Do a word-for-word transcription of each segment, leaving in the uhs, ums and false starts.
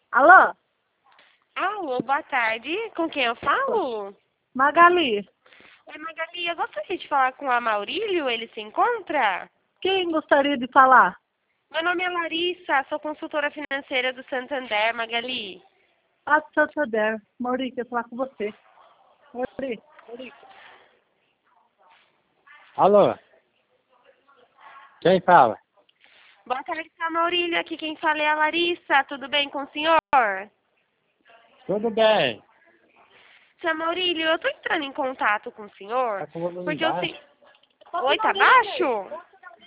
Alô? Alô, boa tarde. Com quem eu falo? Magali, Oi, Magali, eu gostaria de falar com a Maurílio. Ele se encontra? quem gostaria de falar? Meu nome é Larissa, sou consultora financeira do Santander, Magali. Ah, Santander. Mauri, quer falar com você. Mauri. Alô? Quem fala? Boa tarde, seu Maurílio. Aqui quem fala é a Larissa. Tudo bem com o senhor? Tudo bem. Seu Maurílio, eu tô entrando em contato com o senhor, Tá com o volume porque eu baixo? sei... Oi, tá baixo?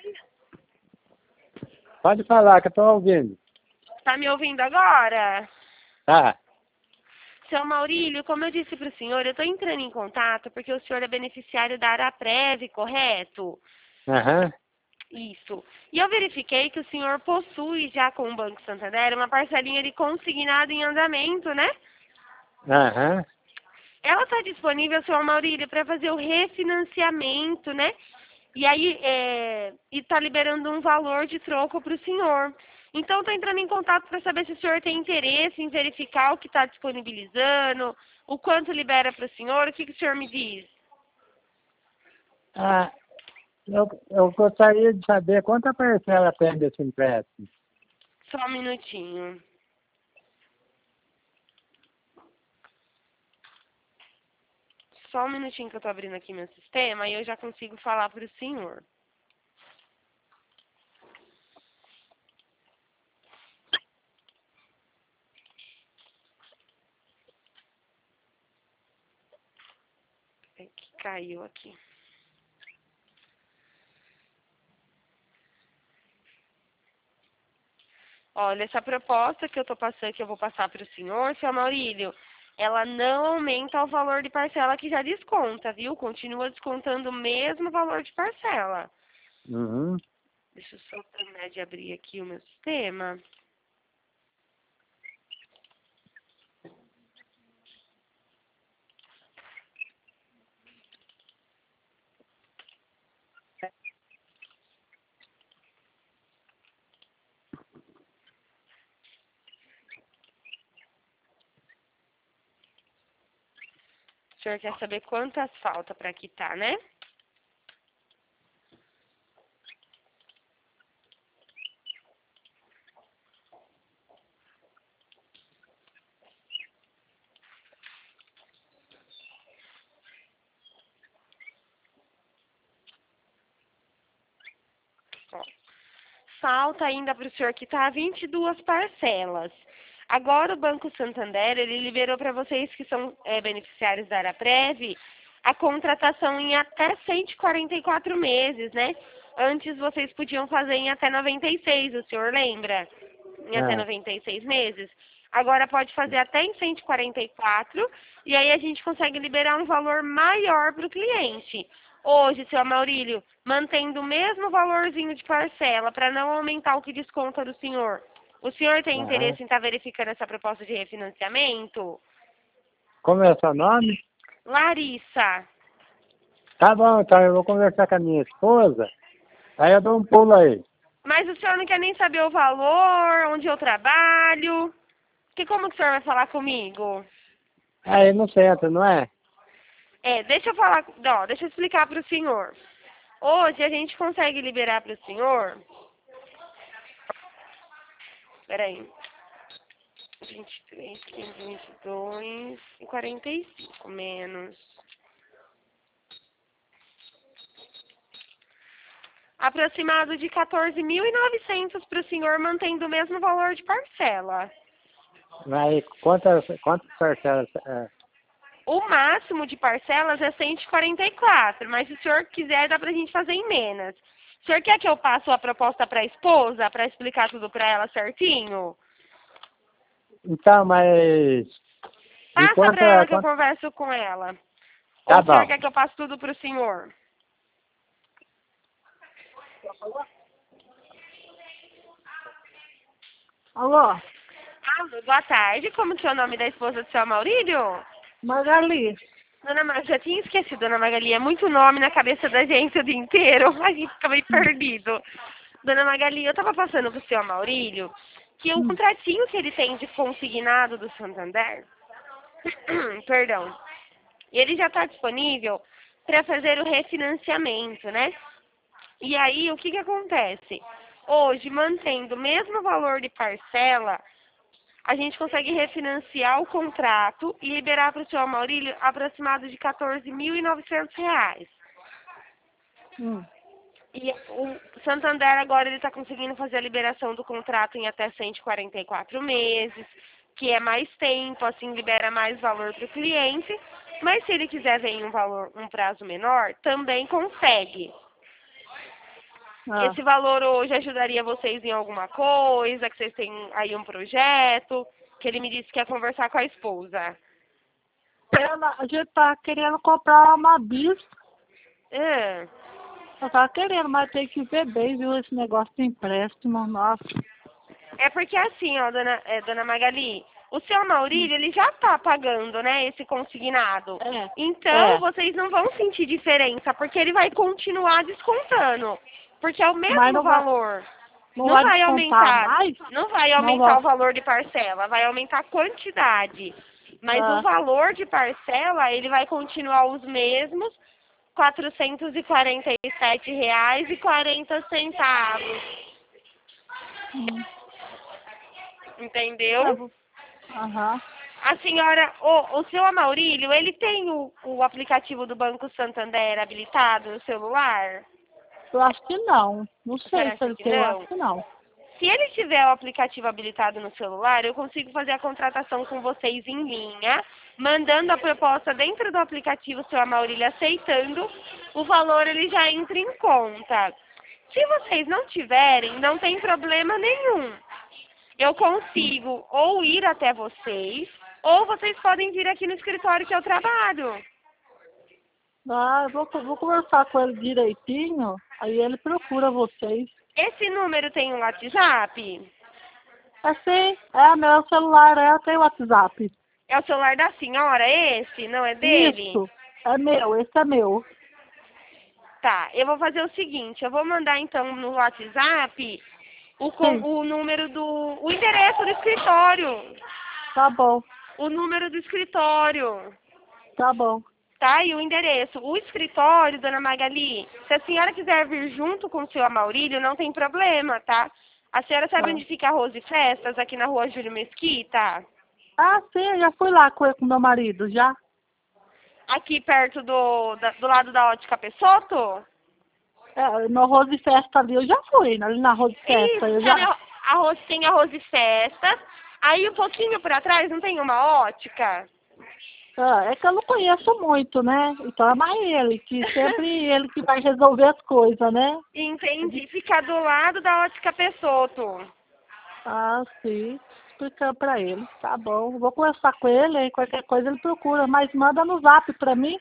Pode falar que eu tô ouvindo. Tá me ouvindo agora? Tá. Seu Maurílio, como eu disse para o senhor, eu estou entrando em contato porque o senhor é beneficiário da Araprev, correto? Aham. Isso. E eu verifiquei que o senhor possui já com o Banco Santander uma parcelinha de consignado em andamento, né? Aham. Ela está disponível, senhor Maurílio, para fazer o refinanciamento, né? E aí, é, e está liberando um valor de troco para o senhor. Então, estou entrando em contato para saber se o senhor tem interesse em verificar o que está disponibilizando, o quanto libera para o senhor, o que, que o senhor me diz? Ah, eu, eu gostaria de saber quanta parcela tem desse empréstimo. Só um minutinho. Só um minutinho que eu estou abrindo aqui meu sistema e eu já consigo falar para o senhor. É que caiu aqui. Olha, essa proposta que eu tô passando, que eu vou passar para o senhor, seu Maurílio, ela não aumenta o valor de parcela que já desconta, viu? Continua descontando o mesmo valor de parcela. Uhum. Deixa eu só terminar de abrir aqui o meu sistema. O senhor quer saber quantas falta para quitar, né? Ó, falta ainda para o senhor quitar vinte e duas parcelas. Agora o Banco Santander, ele liberou para vocês que são é, beneficiários da Araprev a contratação em até cento e quarenta e quatro meses, né? Antes vocês podiam fazer em até noventa e seis, o senhor lembra? Em até Ah, noventa e seis meses. Agora pode fazer até em cento e quarenta e quatro e aí a gente consegue liberar um valor maior para o cliente. Hoje, seu Maurílio, mantendo o mesmo valorzinho de parcela para não aumentar o que desconta do senhor. O senhor tem aham. interesse em estar verificando essa proposta de refinanciamento? Como é seu nome? Larissa. Tá bom, então eu vou conversar com a minha esposa. Aí eu dou um pulo aí. Mas o senhor não quer nem saber o valor, onde eu trabalho? Que como que o senhor vai falar comigo? Aí no centro, não é? É, deixa eu falar, ó, deixa eu explicar para o senhor. Hoje a gente consegue liberar para o senhor. Peraí. vinte e três, quinze, vinte e dois e quarenta e cinco menos. Aproximado de quatorze mil e novecentos para o senhor, mantendo o mesmo valor de parcela. Aí quantas, quantas parcelas? É, O máximo de parcelas é cento e quarenta e quatro, mas se o senhor quiser, dá pra gente fazer em menos. O senhor quer que eu passe a proposta para a esposa, para explicar tudo para ela certinho? então, mas... E Passa para quanta, ela que eu quanta... converso com ela. Ou Tá o senhor bom. quer que eu passe tudo para o senhor? Alô? Alô, boa tarde. Como que é o nome da esposa do seu Maurílio? Magali, Dona Magali, já tinha esquecido, Dona Magali. É muito nome na cabeça da gente o dia inteiro. A gente fica meio perdido. Dona Magali, eu estava passando para o senhor Maurílio, que o Hum. contratinho que ele tem de consignado do Santander, perdão, ele já está disponível para fazer o refinanciamento, né? E aí, o que que acontece? Hoje, mantendo o mesmo valor de parcela, a gente consegue refinanciar o contrato e liberar para o senhor Maurílio aproximado de quatorze mil e novecentos reais. Hum. E o Santander agora ele está conseguindo fazer a liberação do contrato em até cento e quarenta e quatro meses, que é mais tempo, assim libera mais valor para o cliente. Mas se ele quiser ver em um valor, um prazo menor, também consegue. Ah. Esse valor hoje ajudaria vocês em alguma coisa, que vocês têm aí um projeto, que ele me disse que ia conversar com a esposa. Ela, a gente tá querendo comprar uma bis. Ah, Eu tava querendo, mas tem que ver bem, viu, esse negócio de empréstimo, nossa. é porque assim, ó, dona, é, dona Magali, o seu Maurílio, ele já tá pagando, né, esse consignado. É. Então, É. vocês não vão sentir diferença, porque ele vai continuar descontando. Porque é o Mas mesmo não vai, valor. não Não vai vai descontar aumentar, mais? não vai Não aumentar vai. o valor de parcela, vai aumentar a quantidade. Mas Ah. o valor de parcela, ele vai continuar os mesmos, quatrocentos e quarenta e sete reais e quarenta centavos. Hum. Entendeu? Tá bom. Aham. A senhora, o, o seu Amaurílio, ele tem o, o aplicativo do Banco Santander habilitado no celular? Eu acho que não. Não Você sei acha se ele que tem, eu não? acho que não. Se ele tiver o aplicativo habilitado no celular, eu consigo fazer a contratação com vocês em linha, mandando a proposta dentro do aplicativo, seu Amaurílio aceitando, o valor ele já entra em conta. Se vocês não tiverem, não tem problema nenhum. Eu consigo ou ir até vocês, ou vocês podem vir aqui no escritório que eu trabalho. Ah, eu vou, vou conversar com ele direitinho, aí ele procura vocês. Esse número tem um WhatsApp? É sim, é meu celular, é, eu tenho WhatsApp. É o celular da senhora esse? Não é dele? Isso, é meu, esse é meu. Tá, eu vou fazer o seguinte, eu vou mandar então no WhatsApp o, com, Sim, o número do... o endereço do escritório. tá bom, O número do escritório. tá bom. Tá? E o endereço. O escritório, dona Magali, se a senhora quiser vir junto com o seu Amaurílio, não tem problema, tá? A senhora sabe Tá. onde fica a Rose Festas, aqui na rua Júlio Mesquita? Ah, sim, eu já fui lá com, com meu marido, já. Aqui perto do, da- do lado da ótica Pessoto? É, no Rose Festa ali, eu já fui, ali na Rose Festa, eu Isso, já... sabe, a, a Rose, tem a Rose Festas. Aí um pouquinho pra trás não tem uma ótica? Ah, é que eu não conheço muito, né? Então é mais ele, que sempre ele que vai resolver as coisas, né? Entendi. Fica do lado da ótica Pessoto. Ah, sim. Explicando pra ele. Tá bom. Vou conversar com ele, aí qualquer coisa ele procura. Mas manda no zap pra mim.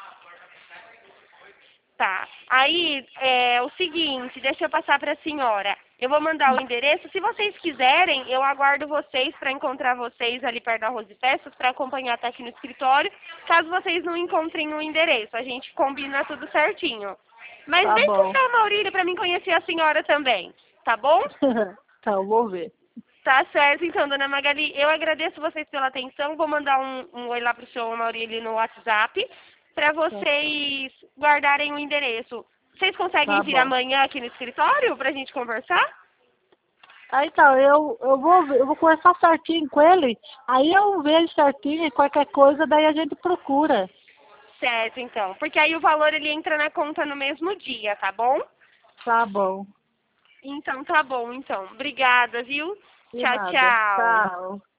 Tá. Aí, é o seguinte, deixa eu passar para a senhora. Eu vou mandar o endereço. Se vocês quiserem, eu aguardo vocês para encontrar vocês ali perto da Rose Festas para acompanhar até aqui no escritório. Caso vocês não encontrem o endereço, a gente combina tudo certinho. Mas Tá vem com bom. o seu Maurílio para mim conhecer a senhora também, tá bom? Tá, eu vou ver. Tá certo, então, dona Magali. Eu agradeço vocês pela atenção. Vou mandar um, um oi lá pro seu Maurílio no WhatsApp para vocês guardarem o endereço. Vocês conseguem Tá vir bom. amanhã aqui no escritório pra gente conversar? Aí então, eu, eu vou ver- eu vou conversar certinho com ele. Aí eu vejo certinho e qualquer coisa, daí a gente procura. Certo, então. Porque aí o valor ele entra na conta no mesmo dia, tá bom? Tá bom. Então tá bom, então. Obrigada, viu? De Tchau, nada. tchau. Tchau.